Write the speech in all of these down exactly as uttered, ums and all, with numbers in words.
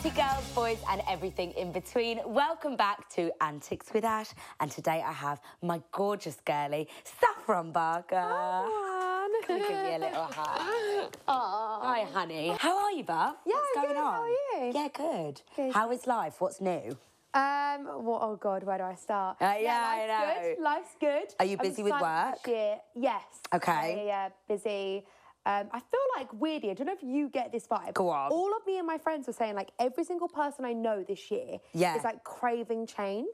Naughty girls, boys, and everything in between. Welcome back to Antics with Ash, and today I have my gorgeous girlie, Saffron Barker. Hi, Can we give you a little hug? Hi, honey. How are you, Buff? Yeah, What's going good. on? How are you? Yeah, good. Good. How is life? What's new? Um, what, oh God, where do I start? Uh, yeah, life's I know. good. Life's good. Are you I'm busy with excited work? This year. Yes. Okay. Yeah, yeah, yeah, busy. Um, I feel like weirdly, I don't know if you get this vibe. Go on. All of me and my friends were saying like every single person I know this year Yeah. is like craving change.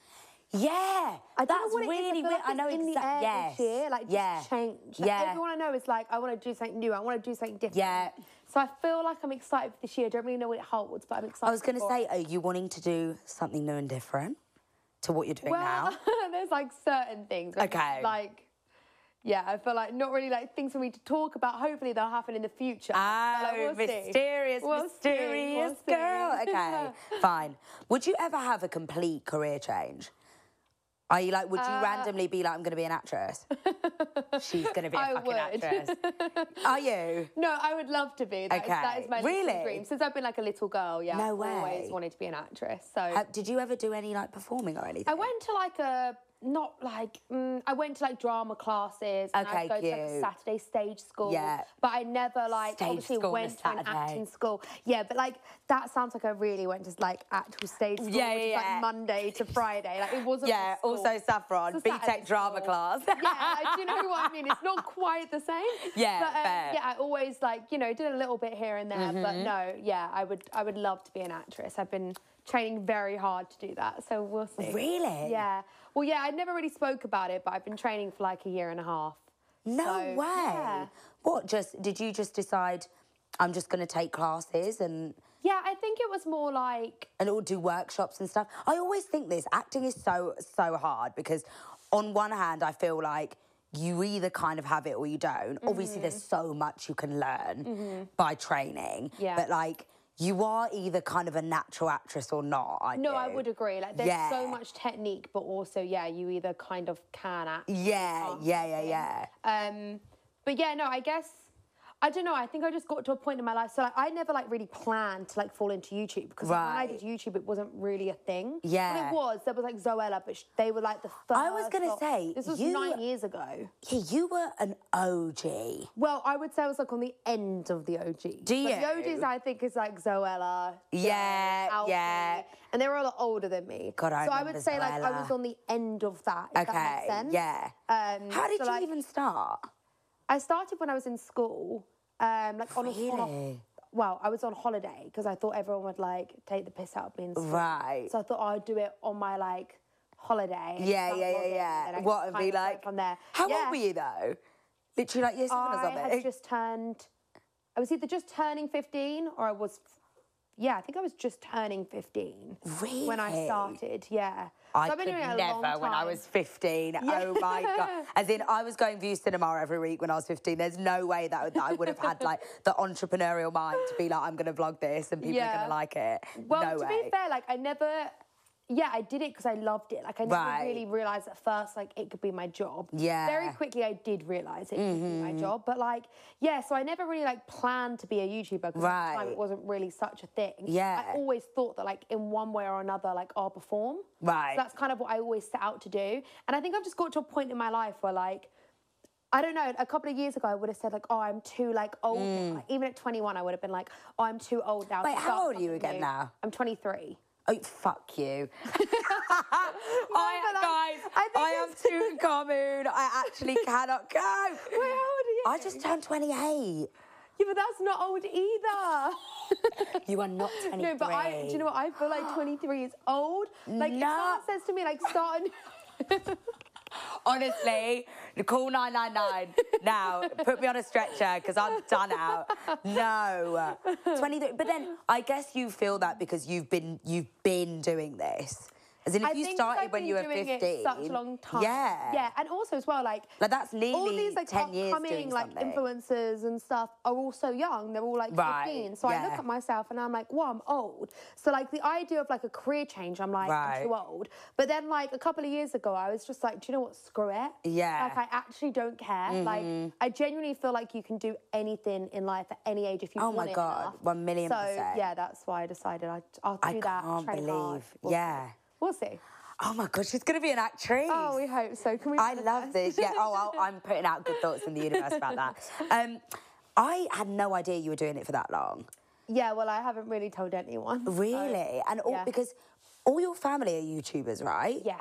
Yeah, I don't that's know what it is. really I feel weird. like I know it's in the exactly. air Yes. this year, like just yeah. change. Like, Yeah. everyone I know is like, I want to do something new. I want to do something different. Yeah. So I feel like I'm excited for this year. I don't really know what it holds, but I'm excited. I was going to for say, it. are you wanting to do something new and different to what you're doing Well, now? there's like certain things. Like, Okay. Like, yeah, I feel like not really like things for me to talk about. Hopefully they'll happen in the future. Oh, But, like, we'll see. mysterious, We'll see, mysterious we'll see. girl. Okay, fine. Would you ever have a complete career change? Are you like, would you Uh, randomly be like, I'm going to be an actress? She's going to be a I fucking would. actress. Are you? No, I would love to be. That, is, that Okay. is my Really? little dream. Since I've been like a little girl, yeah, No I've way. always wanted to be an actress. So Ha- Did you ever do any like performing or anything? I went to like a, not like, mm, I went to like drama classes. And Okay, I'd go to like a cute. Saturday stage school. Yeah. But I never like, Stage obviously school on a went to an Saturday. acting school. Yeah, but like, that sounds like I really went to like actual stage school, Yeah, which is yeah, like yeah. Monday to Friday. Like, it wasn't Yeah, a school. also Saffron, It's a B Saturday Tech drama school. class. Yeah, like, do you know what I mean? It's not quite the same. Yeah, but, um, fair. yeah, I always like, you know, did a little bit here and there, Mm-hmm. but no, yeah, I would, I would love to be an actress. I've been training very hard to do that, so we'll see. Really? Yeah. Well, yeah, I never really spoke about it, but I've been training for like a year and a half. No So, way. Yeah. What, just, did you just decide, I'm just going to take classes and... Yeah, I think it was more like... and all do workshops and stuff. I always think this, acting is so, so hard because on one hand, I feel like you either kind of have it or you don't. Mm-hmm. Obviously, there's so much you can learn mm-hmm. by training. Yeah. But like, you are either kind of a natural actress or not, aren't No, you? I would agree. Like, there's Yeah. so much technique, but also, yeah, you either kind of can act. Yeah, can't yeah, yeah, yeah. Um, but yeah, no, I guess, I don't know, I think I just got to a point in my life, so like, I never like really planned to like fall into YouTube, because like, when I Right. did YouTube, it wasn't really a thing. Yeah. Well, it was, there was like Zoella, but sh- they were like the first. I was gonna lot- say, This was you- nine years ago. Yeah, you were an O G. Well, I would say I was like on the end of the O G. Do Like, the you? O Gs I think is like Zoella. Yeah, Joe, Alfie, yeah. And they were a lot older than me. God, I So I remember would say like I Zoella. was on the end of that, if that Okay, makes sense. yeah. Um, How did so, you like, even start? I started when I was in school, um, like on a, on a Really? well, I was on holiday because I thought everyone would like take the piss out of me in school. Right. So I thought oh, I'd do it on my like holiday. and Yeah, just yeah, log yeah, in, yeah. and then I What, could and kind be of go like- from there. How Yeah. old were you though? Literally like year seven or I something? had just turned. I was either just turning fifteen or I was. Yeah, I think I was just turning fifteen when I Really? started. Yeah. I So I've been could doing it a never long when I time. was fifteen. Yeah. Oh my God. As in, I was going view cinema every week when I was fifteen. There's no way that, that I would have had like the entrepreneurial mind to be like, I'm going to vlog this and people are Yeah. going to like it. Well, no to way. be fair, like I never, yeah, I did it because I loved it. Like I never Right. really realised at first like it could be my job. Yeah. Very quickly I did realise it could be my job, but like yeah, so I never really like planned to be a YouTuber because at the time Right. it wasn't really such a thing. Yeah. I always thought that like in one way or another like I'll perform. Right. So that's kind of what I always set out to do, and I think I've just got to a point in my life where like. I don't know, a couple of years ago, I would have said, like, oh, I'm too, like, old now. Like, even at twenty-one, I would have been like, oh, I'm too old now. Mm. Wait, to how start old are you something again new. now? I'm twenty-three. Oh, fuck you. but, I, like, guys, I think I am it's- Tutankhamun. I actually cannot go. Wait, how old are you? I just turned twenty-eight. Yeah, but that's not old either. You are not twenty-three. No, but I, do you know what? I feel like twenty-three is old. Like, if No. someone says to me, like, start a new... Honestly, call nine nine nine now. Put me on a stretcher because I'm done out. No, twenty-three. But then I guess you feel that because you've been you've been doing this As in, if I you think started I've when been you were doing fifteen, it such a long time. yeah, Yeah, and also as well, like, like that's nearly all these like ten years upcoming doing like something. influencers and stuff are all so young. They're all like Right, fifteen. So I look yeah. at myself and I'm like, well, I'm old. So like the idea of like a career change, I'm like, Right. I'm too old. But then like a couple of years ago, I was just like, do you know what? Screw it. Yeah. Like I actually don't care. Mm-hmm. Like I genuinely feel like you can do anything in life at any age if you Oh want my it God, enough. one million so, percent. yeah, that's why I decided I, I'll do I that. can't train believe, hard. We'll yeah. See. We'll see. Oh my God, she's going to be an actress. Oh, we hope so. Can we? I love this. Yeah. Oh, I'll, I'm putting out good thoughts in the universe about that. Um, I had no idea you were doing it for that long. Yeah, well, I haven't really told anyone. Really? So, and all, yeah. because all your family are YouTubers, right? Yes.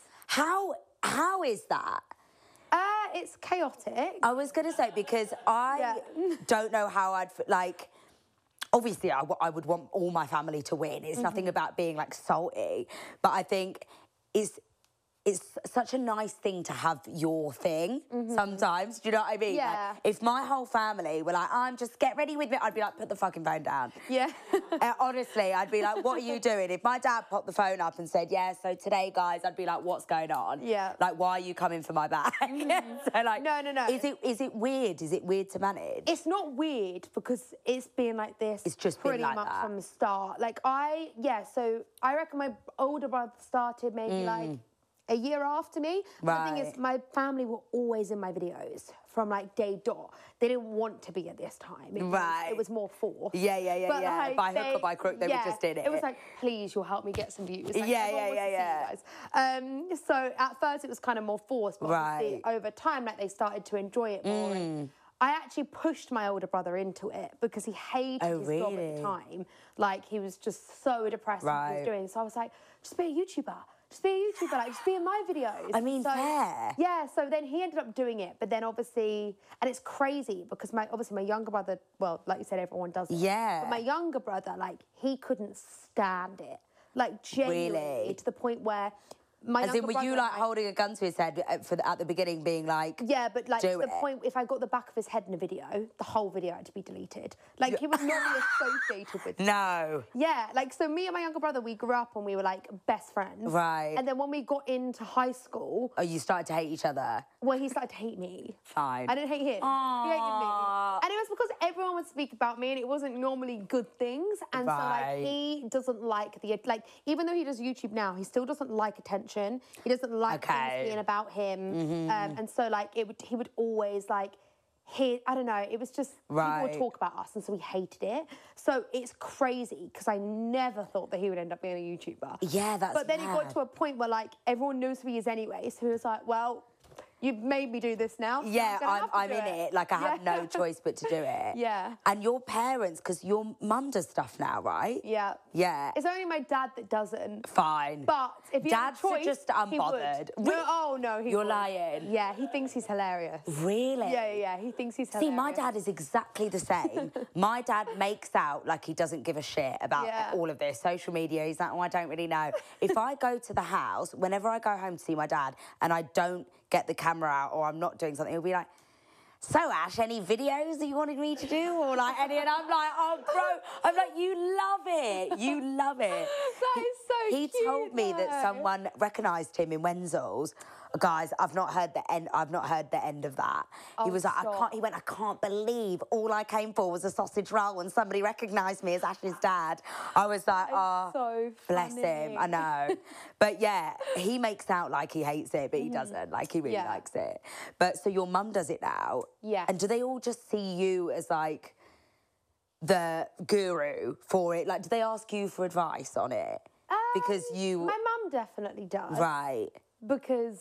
How how is that? Uh, it's chaotic. I was going to say, because I Yeah. don't know how I'd, f- like, obviously I, w- I would want all my family to win. It's Mm-hmm. nothing about being, like, salty. But I think it's, it's such a nice thing to have your thing sometimes. Do you know what I mean? Like, Mm-hmm. Yeah. if my whole family were like, I'm just get ready with me, I'd be like, put the fucking phone down. Yeah. Uh, honestly, I'd be like, what are you doing? If my dad popped the phone up and said, yeah, so today, guys, I'd be like, what's going on? Yeah. Like, why are you coming for my bag? so, like, No, no, no. Is it is it weird? Is it weird to manage? It's not weird because it's been like this It's just been pretty like much that. from the start. Like I, yeah, so I reckon my older brother started maybe like a year after me. The thing is, Mm. Right. my family were always in my videos from like day dot. They didn't want to be at this time. It was, Right. it was more forced. Yeah, yeah, yeah, But, yeah. like, By hook they- or by crook, they were yeah, just in It was it. like, please, you'll help me get some views. Like, Yeah, everyone yeah, wants yeah, to see you guys. Um, so at first it was kind of more forced, but obviously Right. over time, like they started to enjoy it more. Mm. And I actually pushed my older brother into it because he hated Oh, his job at really? the time. Like he was just so depressed with what he Right. was doing. So I was like, just be a YouTuber. Just be a YouTuber, like just be in my videos. I mean, so, fair. Yeah, so then he ended up doing it, but then obviously, and it's crazy because my obviously my younger brother, well, like you said, everyone does it. Yeah. But my younger brother, like, he couldn't stand it. Like genuinely Really? to the point where my As in, younger were you brother, like holding a gun to his head at- for the, at the beginning, being like, yeah, but like do to the it? point, if I got the back of his head in a video, the whole video had to be deleted. Like he was not really associated with. no? Yeah, like so me and my younger brother, we grew up and we were like best friends. Right. And then when we got into high school, Oh, you started to hate each other. well, he started to hate me. Fine. I didn't hate him. He hated me. Aww. And it was because everyone would speak about me and it wasn't normally good things. And so like Right. he doesn't like the like even though he does YouTube now, he still doesn't like attention. He doesn't like Okay. Mm-hmm. things being about him. Um, and so like it would he would always like he I don't know, it was just people Right. would talk about us and so we hated it. So it's crazy because I never thought that he would end up being a YouTuber. Yeah, that's But then it got mad. to a point where like everyone knows who he is anyway. So he was like, well, you've made me do this now. So Yeah, I'm, gonna I'm, have to I'm do in it. Like, I have Yeah. no choice but to do it. Yeah. And your parents, because your mum does stuff now, right? Yeah. Yeah. It's only my dad that doesn't. Fine. But if he Dads had a are choice, just he would. unbothered. No, Re- oh no, he You're would. lying. Yeah, he thinks he's hilarious. Really? Yeah, yeah, yeah. He thinks he's See, hilarious. my dad is exactly the same. My dad makes out like he doesn't give a shit about Yeah. all of this. Social media, he's like, oh, I don't really know. If I go to the house, whenever I go home to see my dad and I don't get the camera out or I'm not doing something, he'll be like, so Ash, any videos that you wanted me to do? Or like any, and I'm like, oh bro, I'm like, you love it. You love it. That is so He cute, told me that though. someone recognised him in Wenzel's. Guys, I've not heard the end. I've not heard the end of that. he Oh, was like, I stop. can't. He went, I can't believe all I came for was a sausage roll, and somebody recognised me as Ash's dad. I was like, oh, so bless him. I funny. know, but yeah, he makes out like he hates it, but he doesn't. Like he really Yeah. likes it. But so your mum does it now. Yeah. And do they all just see you as like the guru for it? Like, do they ask you for advice on it? Because Um, you My mum definitely does. right. Because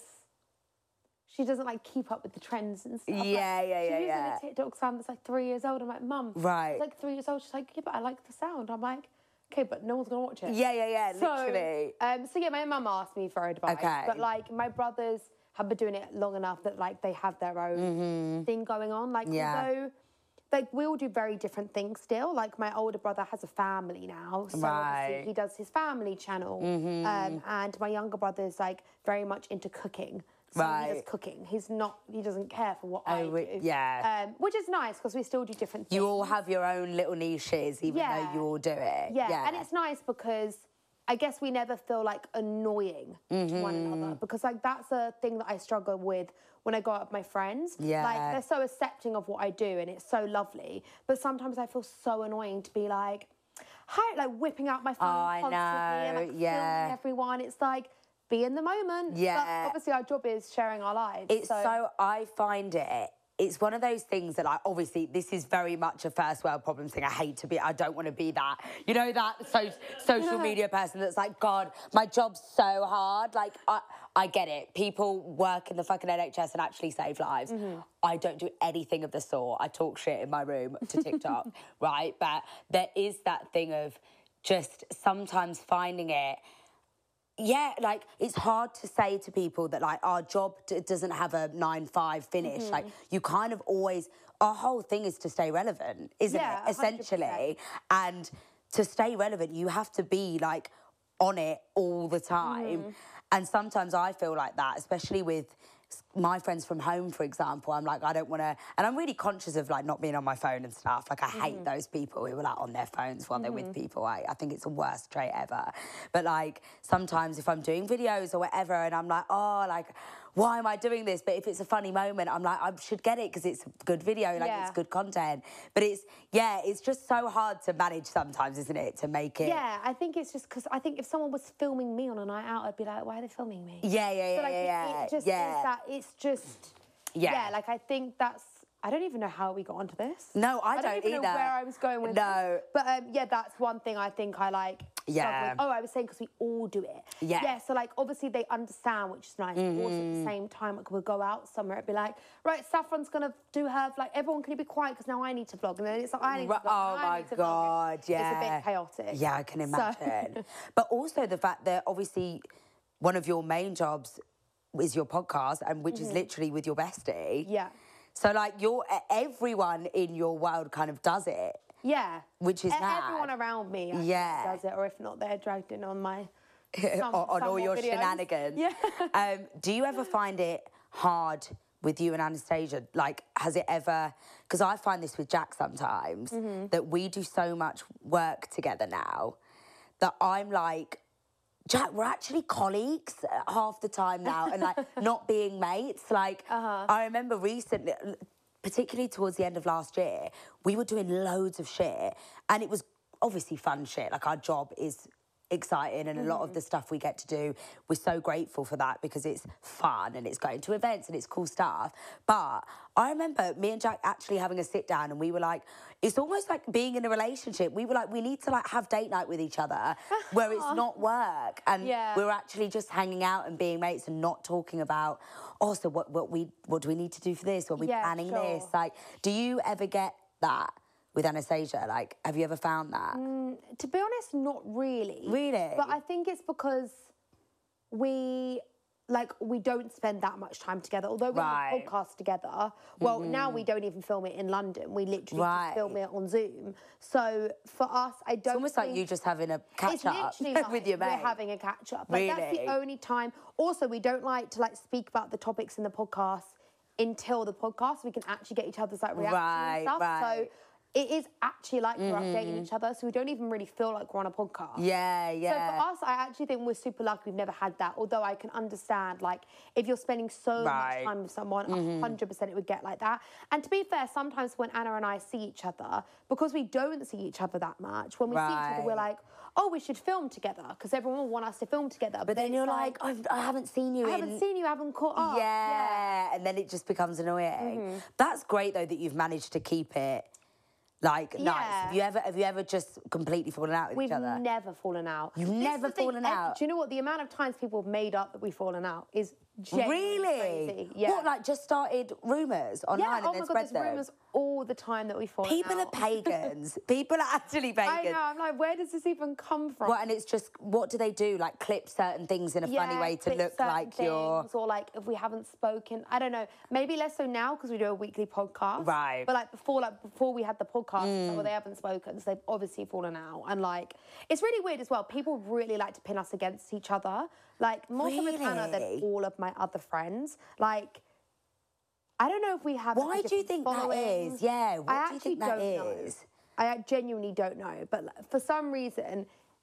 she doesn't like keep up with the trends and stuff. Like, Yeah, yeah, yeah, She's yeah. using a TikTok sound that's like three years old. I'm like, Mum, Right. it's like three years old. She's like, yeah, but I like the sound. I'm like, okay, but no one's gonna watch it. Yeah, yeah, yeah, So, literally. um, so yeah, my mum asked me for advice. Okay. But like my brothers have been doing it long enough that like they have their own thing going on. Like Mm-hmm. Yeah. although like we all do very different things still. Like my older brother has a family now, so Right. obviously he does his family channel. Mm-hmm. Um, and my younger brother's like very much into cooking. So he does Right. cooking. He's not. He doesn't care for what Oh, I re- do. yeah. Um, which is nice because we still do different things. You all have your own little niches, even Yeah. though you all do it. Yeah, and it's nice because I guess we never feel like annoying Mm-hmm. to one another, because like that's a thing that I struggle with when I go out with my friends. Yeah. Like they're so accepting of what I do and it's so lovely. But sometimes I feel so annoying to be like, hi, like whipping out my phone Oh, I constantly and like know, yeah. filming everyone. It's like, be in the moment. Yeah. But obviously our job is sharing our lives. It's so, I find it, it's one of those things that, like, obviously, this is very much a first world problem thing. I hate to be, I don't want to be that, you know, that so, social media person that's like, God, my job's so hard. Like, I, I get it. People work in the fucking N H S and actually save lives. Mm-hmm. I don't do anything of the sort. I talk shit in my room to TikTok, right? But there is that thing of just sometimes finding it, yeah, like, it's hard to say to people that, like, our job d- doesn't have a nine five finish. Mm-hmm. Like, you kind of always, our whole thing is to stay relevant, isn't yeah, it? Essentially. And to stay relevant, you have to be, like, on it all the time. Mm-hmm. And sometimes I feel like that, especially with my friends from home, for example. I'm like, I don't want to, and I'm really conscious of like not being on my phone and stuff. Like I mm-hmm. hate those people who are like on their phones while mm-hmm. they're with people. I, I think it's the worst trait ever. But like sometimes if I'm doing videos or whatever and I'm like, oh, like, why am I doing this? But if it's a funny moment, I'm like, I should get it because it's a good video, like yeah. it's good content. But it's, yeah, it's just so hard to manage sometimes, isn't it, to make it? Yeah, I think it's just because I think if someone was filming me on a night out, I'd be like, why are they filming me? Yeah, yeah, yeah, so, like, yeah, it, yeah. It just yeah. is that, it's just, yeah. yeah, like I think that's, I don't even know how we got onto this. No, I, I don't, don't even either. know where I was going with no. this. But um, yeah, that's one thing I think I like. Yeah. With. Oh, I was saying because we all do it. Yeah. Yeah. So like, obviously they understand, which is nice. Mm-hmm. But also at the same time, like we'll go out somewhere, it'd be like, right, Saffron's gonna do her like everyone can you be quiet because now I need to vlog, and then it's like I need to vlog. Oh I my need to God, vlog. yeah. It's a bit chaotic. Yeah, I can imagine. So. But also the fact that obviously one of your main jobs is your podcast, and which mm-hmm. is literally with your bestie. Yeah. So like your everyone in your world kind of does it. Yeah. Which is e- mad. Everyone around me yeah. does it, or if not, they're dragged in on my some, on, on some all your videos. shenanigans. Yeah. um, do you ever find it hard with you and Anastasia? Like, has it ever? Because I find this with Jack sometimes mm-hmm. that we do so much work together now that I'm like, Jack, we're actually colleagues half the time now and like not being mates. Like, uh-huh. I remember recently, particularly towards the end of last year, we were doing loads of shit and it was obviously fun shit. Like our job is exciting and mm-hmm. a lot of the stuff we get to do, we're so grateful for that because it's fun and it's going to events and it's cool stuff. But I remember me and Jack actually having a sit down and we were like, it's almost like being in a relationship. We were like, we need to like have date night with each other where it's not work and yeah. we're actually just hanging out and being mates and not talking about, oh, so what, what we what do we need to do for this? Are we yeah, planning sure. this? Like, do you ever get that with Anastasia? Like, have you ever found that? Mm, to be honest, not really. Really? But I think it's because we, like, we don't spend that much time together. Although we right. have a podcast together, well, mm-hmm. now we don't even film it in London. We literally right. just film it on Zoom. So for us, I don't It's almost think... like you just having a catch-up like with your mate. We're having a catch-up. Like, really? That's the only time. Also, we don't like to, like, speak about the topics in the podcast until the podcast. We can actually get each other's, like, reaction right, and stuff. Right. So it is actually like mm-hmm. we're updating each other, so we don't even really feel like we're on a podcast. Yeah, yeah. So for us, I actually think we're super lucky we've never had that, although I can understand, like, if you're spending so right. much time with someone, mm-hmm. one hundred percent it would get like that. And to be fair, sometimes when Anna and I see each other, because we don't see each other that much, when we right. see each other, we're like, oh, we should film together, because everyone will want us to film together. But, but then you're like, like I haven't seen you I in... haven't seen you, I haven't caught up. Yeah, yeah. and then it just becomes annoying. Mm-hmm. That's great, though, that you've managed to keep it... Like, yeah. nice. Have you ever have you ever just completely fallen out with We've each other? We've never fallen out. You've never fallen out? Do you know what? The amount of times people have made up that we've fallen out is genuinely really? crazy. Yeah. What, like, just started rumours online yeah, and oh then my spread God, there's them? rumours all the time that we fall People out. are pagans. People are actually pagans. I know, I'm like, where does this even come from? What, and it's just, what do they do? Like, clip certain things in a yeah, funny way to look like things, you're... Or, like, if we haven't spoken, I don't know, maybe less so now because we do a weekly podcast. Right. But, like, before like before we had the podcast, Mm. like, well, they haven't spoken, so they've obviously fallen out. And, like, it's really weird as well. People really like to pin us against each other. Like, more so with Hannah than all of my other friends. Like... I don't know if we have... Why do you think that is? Yeah, what I do you think that don't is? Know. I genuinely don't know. But for some reason,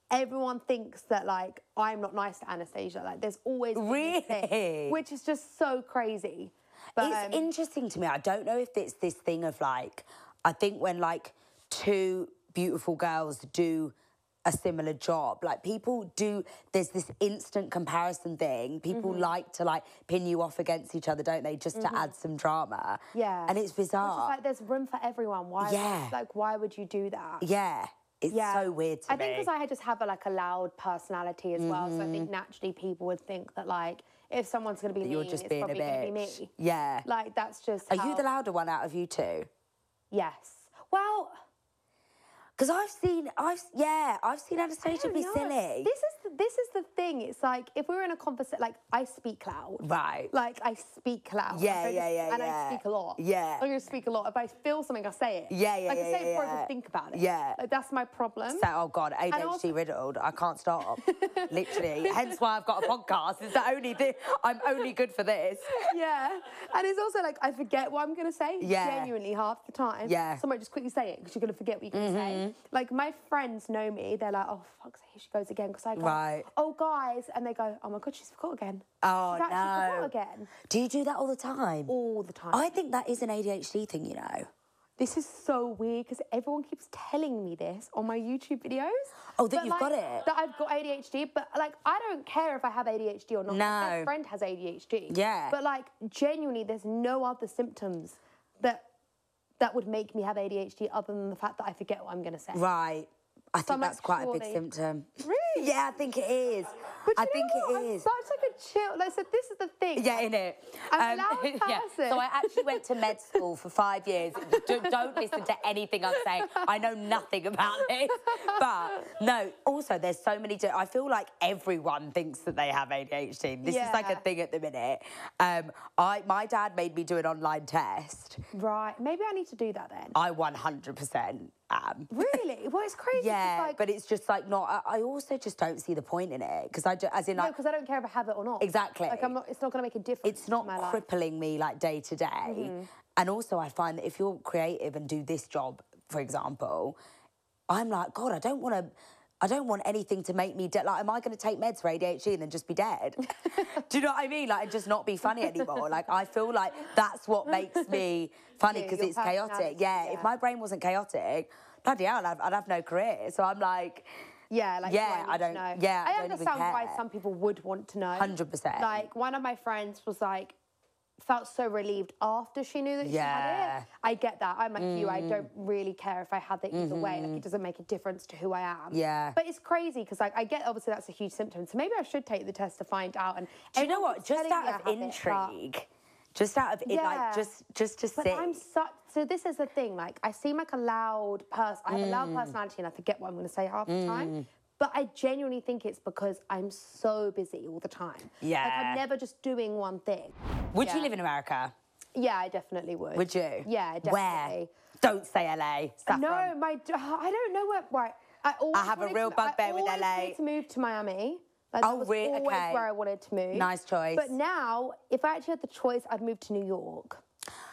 everyone thinks that like I'm not nice to Anastasia. Like there's always really, thing, which is just so crazy. But, it's um, interesting to me. I don't know if it's this thing of like, I think when like two beautiful girls do a similar job, like people do, there's this instant comparison thing. People mm-hmm. like to like pin you off against each other, don't they? Just mm-hmm. to add some drama. Yeah. And it's bizarre. It's just like there's room for everyone. Why? Yeah. Would, like why would you do that? Yeah. It's yeah. so weird to I me. think because I just have a, like a loud personality as mm-hmm. well, so I think naturally people would think that like if someone's going to be mean, you're just it's being probably going to be me. Yeah. Like that's just. Are how... you the louder one out of you two? Yes. Well. Because I've seen, I've yeah, I've seen Anastasia be know. silly. This is the, this is the thing. It's like if we were in a conversation, like I speak loud, right? Like I speak loud. Yeah, like, yeah, just, yeah, and yeah. I speak a lot. Yeah, I'm gonna speak a lot. If I feel something, I say it. Yeah, yeah, like, yeah, I say yeah, it before yeah. I even think about it. Yeah, like, that's my problem. So, oh God, A D H D also... riddled. I can't stop. Literally, hence why I've got a podcast. It's the only thing. I'm only good for this. Yeah, and it's also like I forget what I'm gonna say. Yeah, genuinely half the time. Yeah, so I might just quickly say it because you're gonna forget what you're gonna mm-hmm. say. Like my friends know me. They're like, oh fuck, here she goes again. Because I go, right. oh guys, and they go, oh my God, she's forgot again. Oh she's no, forgot again. Do you do that all the time? All the time. I think that is an A D H D thing, you know. This is so weird because everyone keeps telling me this on my YouTube videos. Oh, that but, you've like, got it? That I've got A D H D, but like I don't care if I have A D H D or not. No. My best friend has A D H D. Yeah. But like genuinely, there's no other symptoms that that would make me have A D H D other than the fact that I forget what I'm going to say. Right. I so think I'm that's like, quite surely... a big symptom. Really? Yeah, I think it is. But I you think know what? it I'm is. such like a chill. Like, so this is the thing. Yeah, innit? I'm um, a loud person. Yeah. So I actually went to med school for five years. Do, don't listen to anything I'm saying. I know nothing about this. But no, also there's so many. I feel like everyone thinks that they have A D H D. This yeah. is like a thing at the minute. Um, I my dad made me do an online test. Right. Maybe I need to do that then. I one hundred percent am. Really? Well, it's crazy. Yeah, like... but it's just like not. I, I also just don't see the point in it because I just, as in like. No, because I don't care if I have it or not. Exactly. Like I'm not. It's not going to make a difference. It's not to my crippling life. me like day to day. Mm-hmm. And also, I find that if you're creative and do this job, for example, I'm like, God, I don't want to. I don't want anything to make me dead. Like, am I going to take meds for A D H D and then just be dead? Do you know what I mean? Like, and just not be funny anymore. Like, I feel like that's what makes me funny because yeah, it's chaotic. Yeah, yeah, if my brain wasn't chaotic, bloody hell, I'd have, I'd have no career. So I'm like, yeah, like yeah, I, I don't, know. yeah, I, I don't understand even care. why some people would want to know. one hundred percent. Like, one of my friends was like, felt so relieved after she knew that yeah. she had it. I get that. I'm like mm. you. I don't really care if I had it either mm-hmm. way. Like, it doesn't make a difference to who I am. Yeah. But it's crazy because like I get obviously that's a huge symptom. So maybe I should take the test to find out. And do you know what? Just out of intrigue. It, just out of it, yeah. like just just to but see. I'm such. So this is the thing. Like I seem like a loud person. I have mm. a loud personality, and I forget what I'm going to say half the mm. time. But I genuinely think it's because I'm so busy all the time. Yeah. Like I'm never just doing one thing. Would yeah. you live in America? Yeah, I definitely would. Would you? Yeah, definitely. Where? Don't say L A. Saffron. No, my I don't know where. Right, I, I have a real to, bugbear with L A. I always wanted to move to Miami. Like, oh, that was really? always Okay. where I wanted to move. Nice choice. But now, if I actually had the choice, I'd move to New York.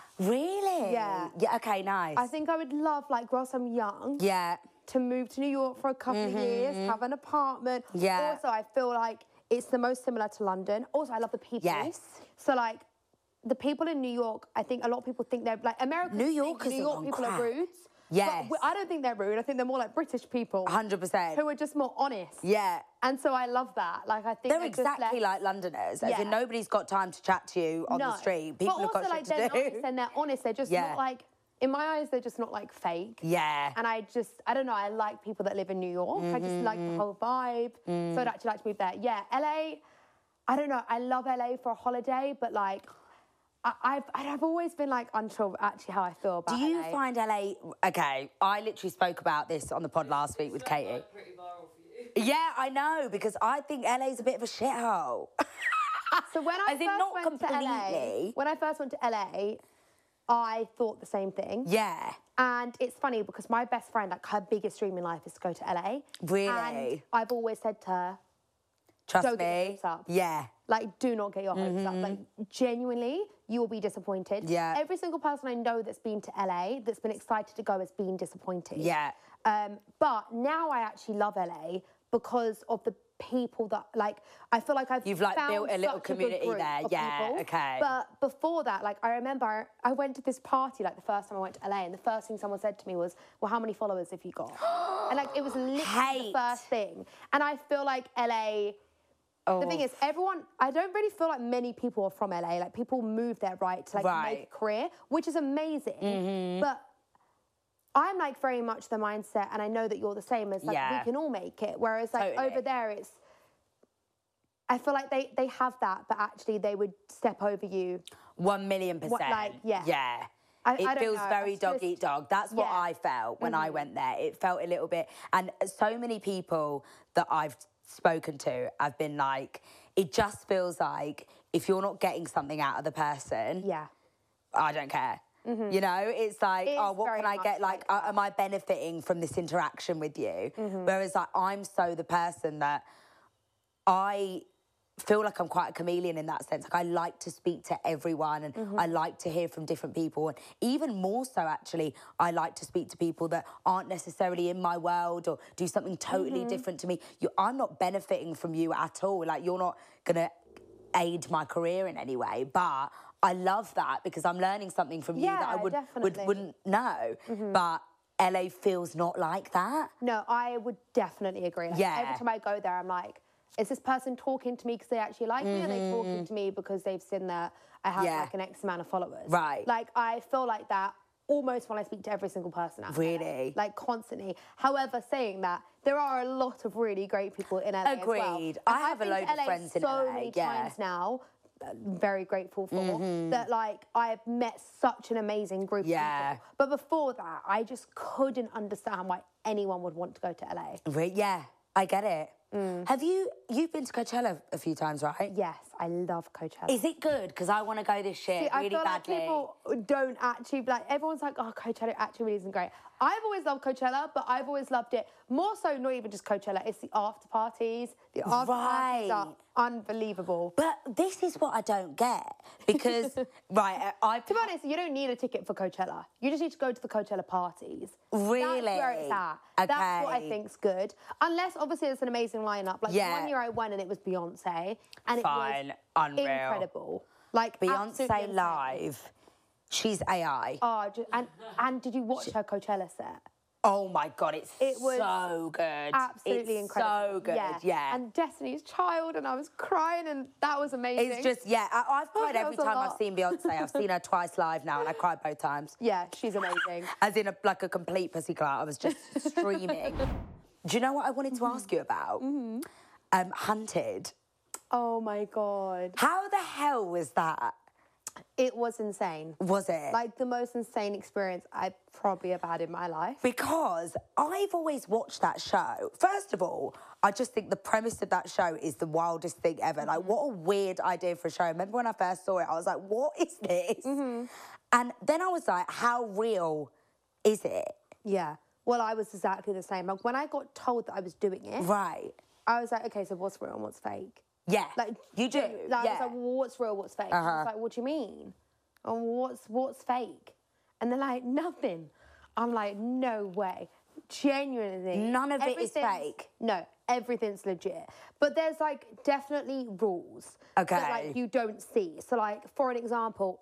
Really? Yeah. Yeah. Okay. Nice. I think I would love, like, whilst I'm young. Yeah. To move to New York for a couple mm-hmm. of years, have an apartment. Yeah. Also, I feel like it's the most similar to London. Also, I love the people. Yes. So, like, the people in New York, I think a lot of people think they're, like, Americans New Yorkers New York are people crap. are rude. Yes. But I don't think they're rude. I think they're more like British people. one hundred percent. Who are just more honest. Yeah. And so I love that. Like, I think they're, they're exactly less... like Londoners. As yeah. in, nobody's got time to chat to you on no. the street. People but have also, got like, shit they're to do. nice and they're honest. They're just yeah. not like, in my eyes, they're just not like fake. Yeah. And I just, I don't know, I like people that live in New York. Mm-hmm. I just like the whole vibe. Mm. So I'd actually like to move there. Yeah, L A, I don't know, I love L A for a holiday, but like, I, I've I've always been like unsure of actually how I feel about Do you L A. find L A, okay, I literally spoke about this on the pod last week with Katie. Like pretty viral for you. Yeah, I know, because I think L A's a bit of a shithole. So when I As in, first not went completely. to L A, when I first went to L A, I thought the same thing. Yeah. And it's funny because my best friend, like her biggest dream in life is to go to L A. Really? And I've always said to her, Trust don't me. get your hopes up. Yeah. Like, do not get your hopes mm-hmm. up. Like, genuinely, you will be disappointed. Yeah. Every single person I know that's been to L A, that's been excited to go, has been disappointed. Yeah. Um, but now I actually love L A because of the people that, like, I feel like I've You've, like, found built a little such good community group there. of Yeah, people. okay. But before that, like, I remember I went to this party, like, the first time I went to L A, and the first thing someone said to me was, well, how many followers have you got? And, like, it was literally Hate. the first thing. And I feel like L A... Oh. The thing is, everyone, I don't really feel like many people are from L A. Like, people move there, right, to, like, Right. make a career, which is amazing. Mm-hmm. But I'm, like, very much the mindset, and I know that you're the same, as, like, Yeah. we can all make it. Whereas, like, Totally. over there, it's... I feel like they, they have that, but actually they would step over you. One million percent. What, like, yeah. Yeah. I- it I don't feels know, very it's dog just- eat dog. That's what Yeah. I felt when Mm-hmm. I went there. It felt a little bit, and so many people that I've spoken to have been like, it just feels like if you're not getting something out of the person, Yeah. I don't care. You know, it's like, It oh, is what very can I much get? Like, like uh, am I benefiting from this interaction with you? Whereas, like, I'm so the person that I feel like I'm quite a chameleon in that sense. Like, I like to speak to everyone, and I like to hear from different people. And even more so, actually, I like to speak to people that aren't necessarily in my world or do something totally different to me. You, I'm not benefiting from you at all. Like, you're not gonna aid my career in any way, but I love that because I'm learning something from you that I Yeah, would, would definitely. wouldn't know. But L A feels not like that. No, I would definitely agree. Like, Yeah. Every time I go there, I'm like, is this person talking to me because they actually like me, or are they talking to me because they've seen that I have, Yeah. like, an X amount of followers? Right. Like, I feel like that almost when I speak to every single person out there. Really? Like, constantly. However, saying that, there are a lot of really great people in L A as well. Agreed. And I have a I've been load to of L A friends in so L A, many yeah. times now, that I'm very grateful for, Mm-hmm. that, like, I've met such an amazing group Yeah. of people. But before that, I just couldn't understand why anyone would want to go to L A. Re- Yeah, I get it. Have you, you've been to Coachella a few times, right? Yes, I love Coachella. Is it good? Because I want to go this year See, I really feel badly. like people don't actually, like, everyone's like, oh, Coachella actually really isn't great. I've always loved Coachella, but I've always loved it more so, not even just Coachella, it's the after parties. The after parties are Right. unbelievable. But this is what I don't get. Because, right, I... To be honest, you don't need a ticket for Coachella. You just need to go to the Coachella parties. Really? That's where it's at. That's what I Okay. think's good. Unless, obviously, it's an amazing lineup. Like, Yeah. one year I went and it was Beyonce. And Fine. it was Unreal. incredible. Like, absolutely Beyonce insane. live, she's A I. Oh, just, and, and did you watch her Coachella set? Oh my God, it's It was so good. Absolutely it's incredible. so good, yeah. yeah. And Destiny's Child, and I was crying, and that was amazing. It's just, yeah, I, I've cried that every was a time I've lot. seen Beyonce. I've seen her twice live now, and I cried both times. Yeah, she's amazing. As in, a, like a complete pussycat. I was just streaming. Do you know what I wanted to ask you about? Mm-hmm. Um, Hunted. Oh my God. How the hell was that? It was insane. Was it? Like, the most insane experience I probably have had in my life. Because I've always watched that show. First of all, I just think the premise of that show is the wildest thing ever. Like, what a weird idea for a show. Remember when I first saw it, I was like, what is this? Mm-hmm. And then I was like, how real is it? Yeah. Well, I was exactly the same. Like, when I got told that I was doing it, Right. I was like, okay, so what's real and what's fake? Yeah. Like, you do. Like, yeah. I was like, well, what's real, what's fake? Uh-huh. I was like, what do you mean? And what's what's fake? And they're like, nothing. I'm like, no way. Genuinely. None of it is everything's- fake? No, everything's legit. But there's, like, definitely rules that, Okay. like, you don't see. So, like, for an example,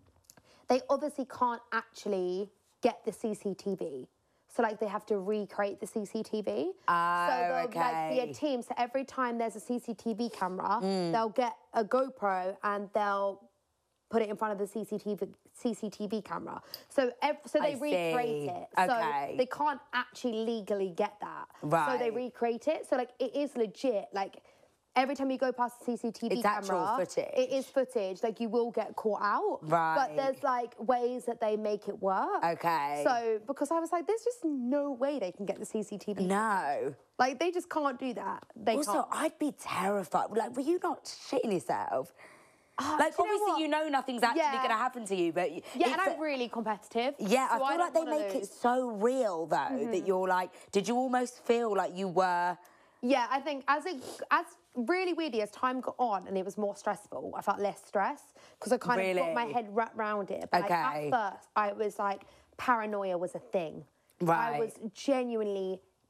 they obviously can't actually get the C C T V. So, like, they have to recreate the C C T V. Oh, so they'll, like, be okay. a team. So every time there's a C C T V camera, Mm. they'll get a GoPro and they'll put it in front of the C C T V C C T V camera. So ev- so they I recreate see. it. Okay. So they can't actually legally get that. So they Right. recreate it. So, like, it is legit. Like, every time you go past the C C T V It's camera, actual footage. it is footage. Like, you will get caught out. Right. But there's, like, ways that they make it work. Okay. So, because I was like, there's just no way they can get the C C T V. No. Like, they just can't do that. They Also, can't. I'd be terrified. Like, were you not shitting yourself? Oh, Like, do you know obviously, what? you know nothing's actually Yeah. going to happen to you, but... Yeah, it's and I'm a- really competitive. Yeah, so I feel like don't they wanna make it lose. so real, though, Mm-hmm. that you're like... Did you almost feel like you were... Yeah, I think as it as really weirdly as time got on and it was more stressful, I felt less stress because I kind of got my Really? head wrapped around it. But like, Okay. at first, I was like, paranoia was a thing. I Right. was genuinely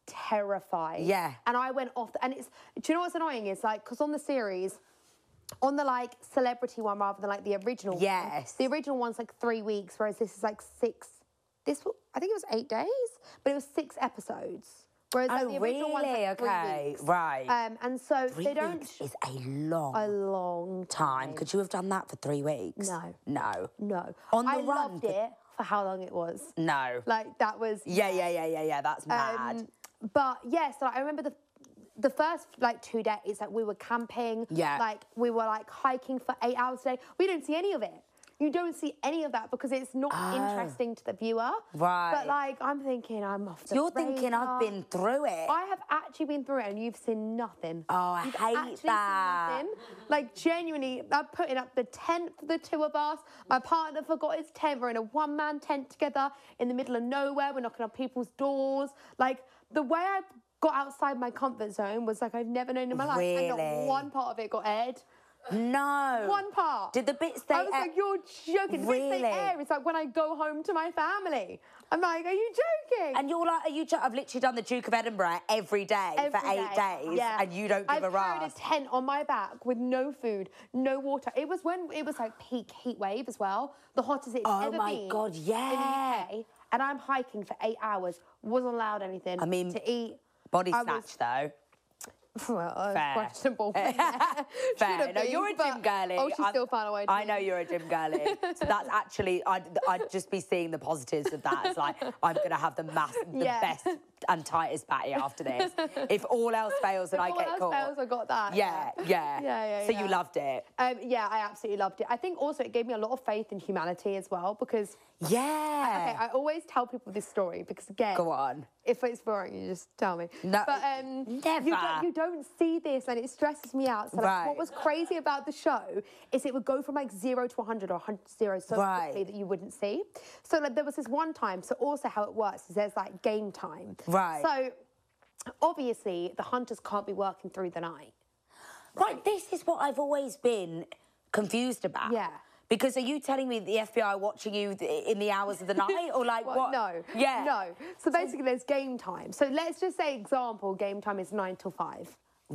terrified. Yeah. And I went off, the, and it's, do you know what's annoying is like, because on the series, on the like celebrity one rather than like the original yes. one, the original one's like three weeks, whereas this is like six, this, I think it was eight days, but it was six episodes. Whereas like, oh, the original one's really? like three Okay, weeks. right. Um, and so three they don't... weeks is a long, a long time. time. Could you have done that for three weeks? No. No. No. On the I run loved for- it for how long it was. No. Like, that was... Yeah, yeah, yeah, yeah, yeah. That's mad. Um, but, yeah, so I remember the the first, like, two days, like, we were camping. Yeah. Like, we were, like, hiking for eight hours a day. We didn't see any of it. You don't see any of that because it's not Oh. interesting to the viewer. Right. But, like, I'm thinking I'm off the You're thinking radar. I've been through it. I have actually been through it and you've seen nothing. Oh, I You've hate actually that. Seen nothing. Like, genuinely, I'm putting up the tent for the two of us. My partner forgot his tent. We're in a one-man tent together in the middle of nowhere. We're knocking on people's doors. Like, the way I got outside my comfort zone was like I've never known in my life. Really? And not one part of it got aired. No. One part. Did the bits they I was air- like, you're joking. The Really? bits they air is like when I go home to my family. I'm like, are you joking? And you're like, are you? Jo- I've literally done the Duke of Edinburgh every day Every for eight day, days, yeah. and you don't give I've a carried rat's. a tent on my back with no food, no water. It was when it was like peak heat wave as well, the hottest it's Oh ever my been God, yeah. in the U K. And I'm hiking for eight hours, wasn't allowed anything I mean, to eat. Body I snatch was- though. Well, uh, Fair. questionable. Fair. Should've No, been, you're a gym but- girly. Oh, she I'm- still found a way to I be. know you're a gym girly. So that's actually, I'd, I'd just be seeing the positives of that. It's like, I'm going to have the mass, the Yeah. best and tightest patty after this. If all else fails and I All get else caught. fails, I got that. Yeah, yeah. Yeah, yeah, So yeah. you loved it. Um, yeah, I absolutely loved it. I think also it gave me a lot of faith in humanity as well because, Yeah. okay, I always tell people this story because, again, Go on. if it's boring, you just tell me. No, but um, never. You don't, you don't see this, and it stresses me out. So like, Right. what was crazy about the show is it would go from like zero to one hundred or one hundred to zero so Right. quickly that you wouldn't see. So like there was this one time. So also how it works is there's like game time. Right. So obviously the hunters can't be working through the night. Right, this is what I've always been confused about. Yeah. Because are you telling me the F B I are watching you th- in the hours of the night, or like Well, what? No. Yeah. No. So basically, there's game time. So let's just say, example, game time is nine till five.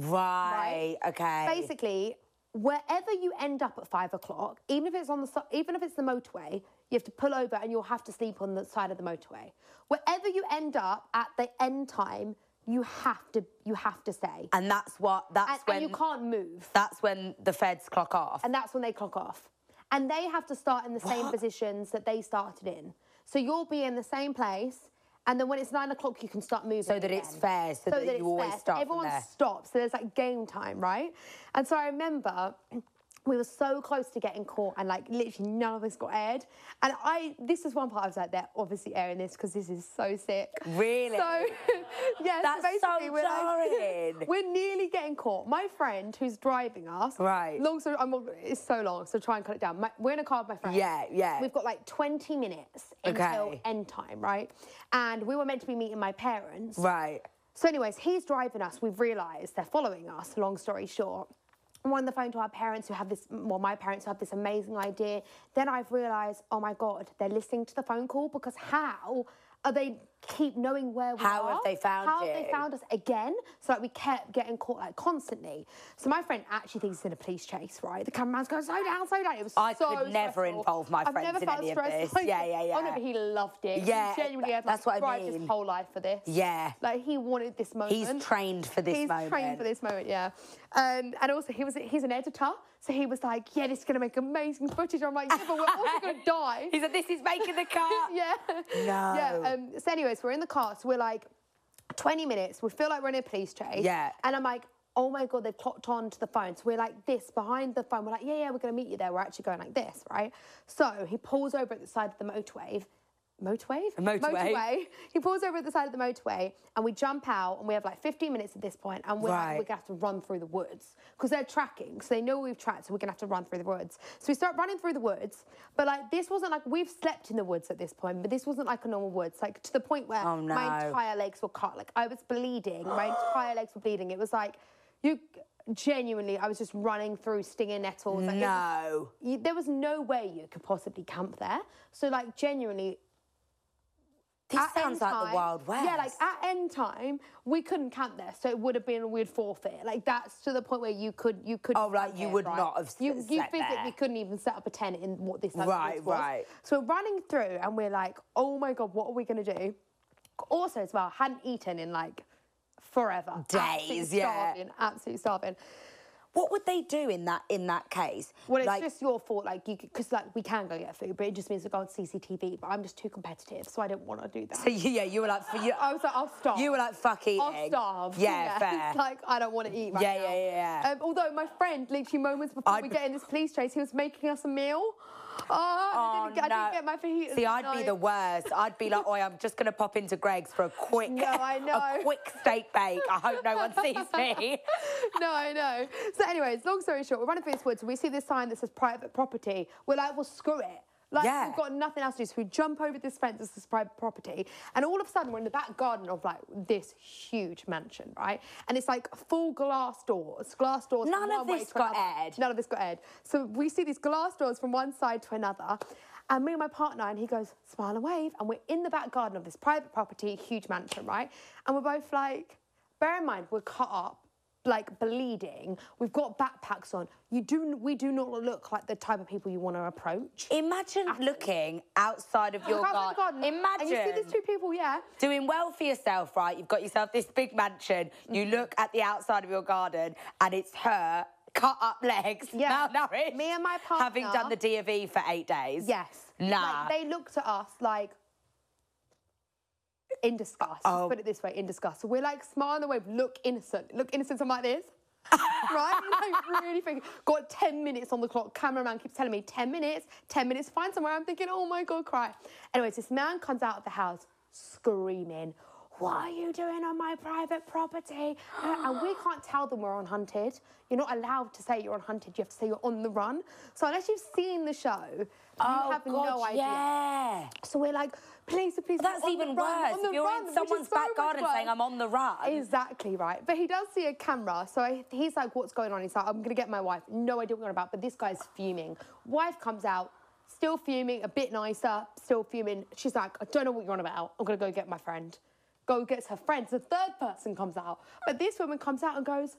Right. Okay. Basically, wherever you end up at five o'clock, even if it's on the si- even if it's the motorway, you have to pull over and you'll have to sleep on the side of the motorway. Wherever you end up at the end time, you have to you have to stay. And that's what. That's And, when. and you can't move. That's when the feds clock off. And that's when they clock off. And they have to start in the same What? positions that they started in. So you'll be in the same place, and then when it's nine o'clock, you can start moving. So that it's again. fair, so that you always fair. start from Everyone there. stops. So there's like game time, right? And so I remember we were so close to getting caught, and like literally none of us got aired. And I, this is one part I was like, they're obviously airing this because this is so sick. Really? So yeah, That's so basically so we're jarring. like, we're nearly getting caught. My friend who's driving us, Right. Long story, I'm, it's so long, so try and cut it down. My, we're in a car with my friend. Yeah, yeah. We've got like twenty minutes until Okay. end time, right? And we were meant to be meeting my parents. Right. So, anyways, he's driving us. We've realised they're following us. Long story short. I'm on the phone to our parents who have this, well, my parents who have this amazing idea. Then I've realised, oh my God, they're listening to the phone call because how are they keep knowing where we How are? have they found How you? have they found us again? So like we kept getting caught like constantly. So my friend actually thinks it's in a police chase, right? The cameraman's going, slow down, slow down. It was I so could never stressful. involve my I've friends never in felt any of stressed this. like Yeah, this. yeah, yeah. Oh no, but he loved it. Yeah, He genuinely had like, that's what I strived mean. his whole life for this. Yeah. Like he wanted this moment. He's trained for this He's moment. trained for this moment, yeah. Um, and also, he was he's an editor, so he was like, yeah, this is going to make amazing footage. I'm like, yeah, but we're also going to die. He said, "This is making the cut." yeah. No. Yeah. Um, so anyways, we're in the car, so we're like, twenty minutes, we feel like we're in a police chase. Yeah. And I'm like, oh my God, they've clocked on to the phone. So we're like this, behind the phone. We're like, yeah, yeah, we're going to meet you there. We're actually going like this, right? So he pulls over at the side of the motorway. Motorway? A motorway. Motorway. He pulls over at the side of the motorway and we jump out and we have like fifteen minutes at this point and we're, Right. like, we're going to have to run through the woods because they're tracking. So they know we've tracked, so we're going to have to run through the woods. So we start running through the woods, but like this wasn't like, we've slept in the woods at this point, but this wasn't like a normal woods, like to the point where Oh, no. my entire legs were cut. Like I was bleeding, my entire legs were bleeding. It was like, you genuinely, I was just running through stinging nettles. Like, it was- No. you, there was no way you could possibly camp there. So like genuinely, This at sounds like time, the Wild West. Yeah, like at end time, we couldn't camp there, so it would have been a weird forfeit. Like that's to the point where you could you could. Oh, right, you would right? not have You slept you physically there. couldn't even set up a tent in what this like, Right, was. right. So we're running through, and we're like, oh my god, what are we gonna do? Also, as well, hadn't eaten in like forever. Days, absolutely yeah. starving, absolutely starving. What would they do in that in that case? Well, it's like, just your fault, like you, because like we can go get food, but it just means we go on C C T V. But I'm just too competitive, so I didn't want to do that. So you, yeah, you were like, for you. I was like, I'll starve. You were like, fuck eating. I'll starve. Yeah, fair. It's like I don't want to eat right Yeah, now. yeah, yeah, yeah. Um, although my friend, literally moments before I'd we be- get in this police chase, he was making us a meal. Oh, I, didn't get, no. I didn't get my fajitas. See, I'd be tonight. the worst. I'd be like, oh, I'm just going to pop into Greg's for a quick, No, I know. a quick steak bake. I hope no one sees me. No, I know. So anyways, long story short, we're running through this woods and we see this sign that says private property. We're like, well, screw it. Like, Yeah. we've got nothing else to do. So we jump over this fence that says private property. And all of a sudden, we're in the back garden of, like, this huge mansion, right? And it's, like, full glass doors. Glass doors None from of one way this to got another. aired. None of this got aired. So we see these glass doors from one side to another. And me and my partner, and he goes, smile and wave. And we're in the back garden of this private property, huge mansion, right? And we're both like, bear in mind, we're cut up, like bleeding. We've got backpacks on. You do, we do not look like the type of people you want to approach. Imagine looking outside of your Look outside the garden. garden, Imagine and you see these two people, yeah. doing well for yourself, right? You've got yourself this big mansion. You look at the outside of your garden, and it's her cut up legs, Yeah. malnourished. Me and my partner. having done the D of E for eight days. Yes. Nah. Like, they looked at us like in disgust. Oh. Let's put it this way, in disgust. So we're like, smile on the wave, look innocent. Look innocent, I'm like this. Right? Like, really thinking, got ten minutes on the clock. Cameraman keeps telling me, ten minutes, ten minutes, find somewhere. I'm thinking, oh my God, cry. Anyways, this man comes out of the house screaming, what are you doing on my private property? And we can't tell them we're on Hunted. You're not allowed to say you're on Hunted. You have to say you're on the run. So unless you've seen the show, you Oh, have God, no idea. yeah. So we're like, please, please. That's on even the run, worse. on the If you're run, in which is someone's so back much garden saying, worse. I'm on the run. Exactly right. But he does see a camera, so I, he's like, what's going on? He's like, I'm going to get my wife. No idea what you're on about, but this guy's fuming. Wife comes out, still fuming, a bit nicer, still fuming. She's like, I don't know what you're on about. I'm going to go get my friend. Go gets her friend. The third person comes out. But this woman comes out and goes,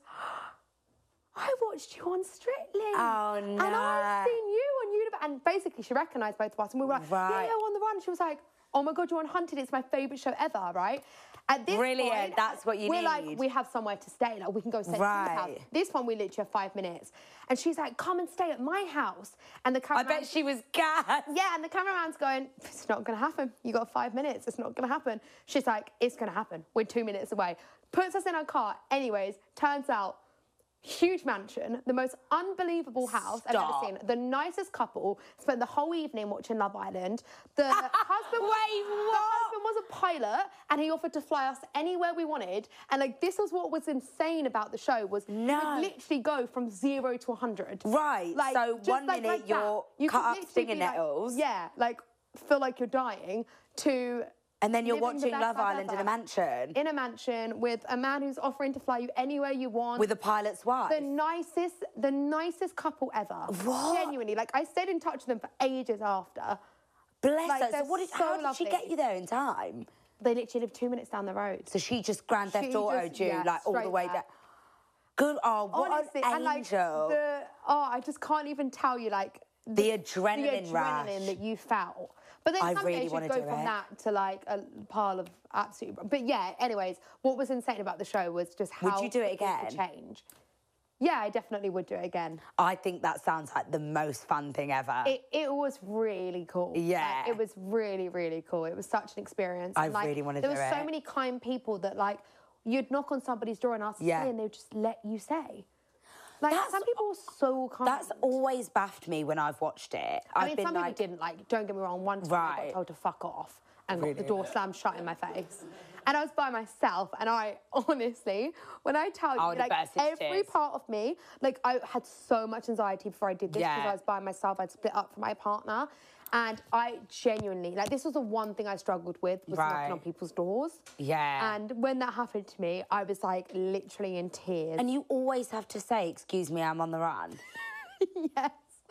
I watched you on Strictly. Oh, no. And I've seen you on Universe. And basically, she recognised both of us. And we were like, Right. yeah, yeah, on the run. She was like, oh my God, you're on Hunted. It's my favourite show ever, right? At this Brilliant, point, that's what you we're need. like, we have somewhere to stay. Like, we can go stay at Right. someone's house. This one, we literally have five minutes. And she's like, come and stay at my house. And the I cameraman... bet she was gassed. Yeah, and the cameraman's going, it's not going to happen. You got five minutes. It's not going to happen. She's like, it's going to happen. We're two minutes away. Puts us in our car. Anyways, turns out, huge mansion, the most unbelievable house I've Stop. ever seen. The nicest couple, spent the whole evening watching Love Island. The husband, was, Wait, the what? husband was a pilot, and he offered to fly us anywhere we wanted. And like, this was what was insane about the show, was No. we'd literally go from zero to a hundred. Right, Like, so just one like- minute like that. you're You cut could up literally be fingernails. Like, yeah, like feel like you're dying, to And then you're living the watching best Love life Island in ever. a mansion. In a mansion with a man who's offering to fly you anywhere you want. With a pilot's wife. the nicest, the nicest couple ever. What? Genuinely, like I stayed in touch with them for ages after. Bless like, her. So they're what did, so how did she lovely. get you there in time? They literally live two minutes down the road. So she just Grand Theft She Auto just- you, yeah, like all the straight way there. down. Good. Oh, what Honestly, an and like angel. the oh, I just can't even tell you like The adrenaline the adrenaline rush. that you felt. But then I some really days wanna you'd go do from it. that to like a pile of absolute. But yeah, anyways, what was insane about the show was just how Would you do it quickly could again? change. Yeah, I definitely would do it again. I think that sounds like the most fun thing ever. It, it was really cool. Yeah. Like, it was really, really cool. It was such an experience. I And, like, really wanna There do were so it. many kind people that, like, you'd knock on somebody's door and ask to Yeah. stay and they would just let you stay. Like, That's- some people are so kind. That's always baffed me when I've watched it. I I've mean, been some like, people didn't, like, don't get me wrong, one time I Right. got told to fuck off and got the Really? door slammed shut in my face. And I was by myself, and I, honestly, when I tell I you, would have like, burst into every tears. part of me, like, I had so much anxiety before I did this because Yeah. I was by myself, I'd split up from my partner, and I genuinely, like, this was the one thing I struggled with, was Right. knocking on people's doors. Yeah. And when that happened to me, I was, like, literally in tears. and you always have to say, excuse me, I'm on the run. Yes.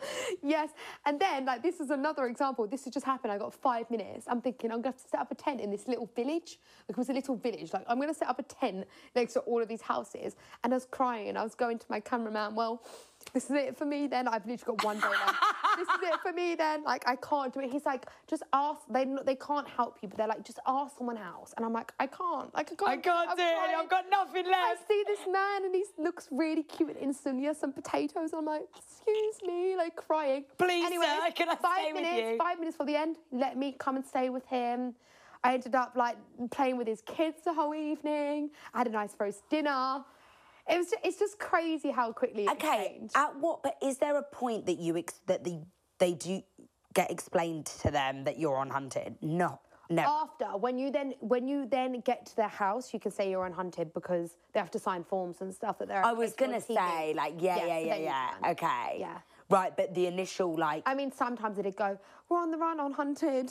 Yes, and then like this is another example. This has just happened. I got five minutes. I'm thinking I'm going to have to set up a tent in this little village. Like, it was a little village. Like, I'm going to set up a tent next to all of these houses. And I was crying and I was going to my cameraman, well, this is it for me then. I've literally got one day left. This is it for me then. Like, I can't do it. He's like, just ask. They they can't help you, but they're like, just ask someone else. And I'm like, I can't. Like, I can't. I can't I'm do it. trying. I've got nothing left. I see this man and he looks really cute and innocent. He has some potatoes. I'm like, excuse me, like crying. Please, anyway, sir, can I five stay with minutes, you? Five minutes for the end. Let me come and stay with him. I ended up like playing with his kids the whole evening. I had a nice roast dinner. It was. Just, it's just crazy how quickly it Okay. changed. At what? But is there a point that you ex- that the they do get explained to them that you're on Hunted? No. Never. After, when you then when you then get to their house, you can say you're unhunted because they have to sign forms and stuff that they're. I was gonna say, like, yeah, Yeah, yeah, so yeah, then you yeah. can. Okay. Yeah. Right, but the initial, like, I mean, sometimes it'd go, we're on the run on Hunted.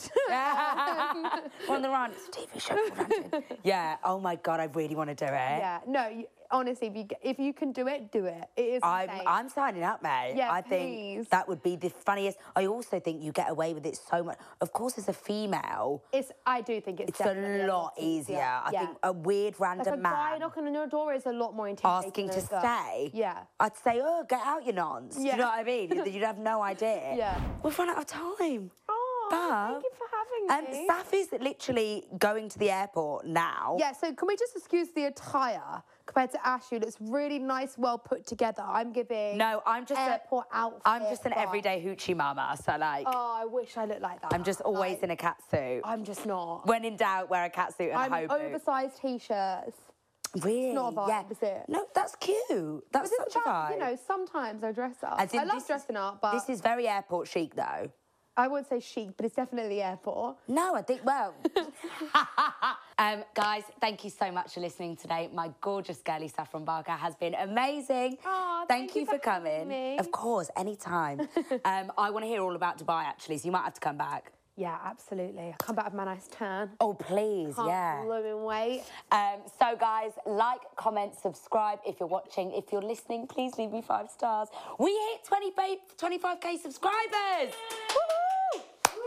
we're on the run. It's a T V show called Hunted. Yeah. Oh my God, I really want to do it. Yeah. No, you, honestly, if you if you can do it, do it. It is. I'm insane. I'm signing up, mate. Yeah, I think please. that would be the funniest. I also think you get away with it so much. Of course, as a female, It's. I do think it's. it's definitely a lot easier. I Yeah. think a weird Like random a guy man knocking on your door is a lot more intimidating. asking than to a girl. stay. Yeah. I'd say, oh, get out, you nonce. Do Yeah. you know what I mean? You'd have no idea. Yeah. We've run out of time. Oh, But, thank you for having Um, me. Saf is literally going to the airport now. Yeah, so can we just excuse the attire compared to Ash, who looks really nice, well put together? I'm giving No, I'm just airport a, outfit. I'm just an vibe. everyday hoochie mama. So like, Oh, I wish I looked like that. I'm just always Like, in a cat suit. I'm just not. When in doubt, wear a cat suit and I'm a hoe boot. oversized t-shirts. Really? not a vibe, yeah. is it? No, that's cute. That's But such a that, vibe. you know, sometimes I dress up. As in, I love this dressing is, up, but this is very airport chic, though. I would say chic, but it's definitely the airport. No, I think, well. um, guys, thank you so much for listening today. My gorgeous girly Saffron Barker has been amazing. Aw, thank, thank you you for for having coming. me. Of course, anytime. um, I want to hear all about Dubai, actually, so you might have to come back. Yeah, absolutely. I come back with my nice tan. Oh, please, Can't yeah. blooming wait. Um, so, guys, like, comment, subscribe if you're watching. If you're listening, please leave me five stars. We hit twenty-five K subscribers! Woohoo!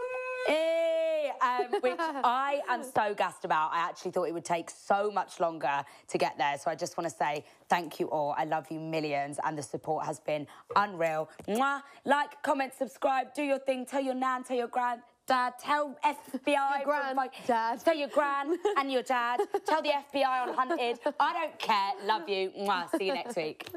Hey, um, which I am so gassed about. I actually thought it would take so much longer to get there. So I just want to say thank you all. I love you millions, and the support has been unreal. Mwah. Like, comment, subscribe, do your thing. Tell your nan, tell your grand. Dad, tell F B I. Your gran, from- dad. Tell your gran and your dad. Tell the F B I on Hunted. I don't care. Love you. Mwah. See you next week.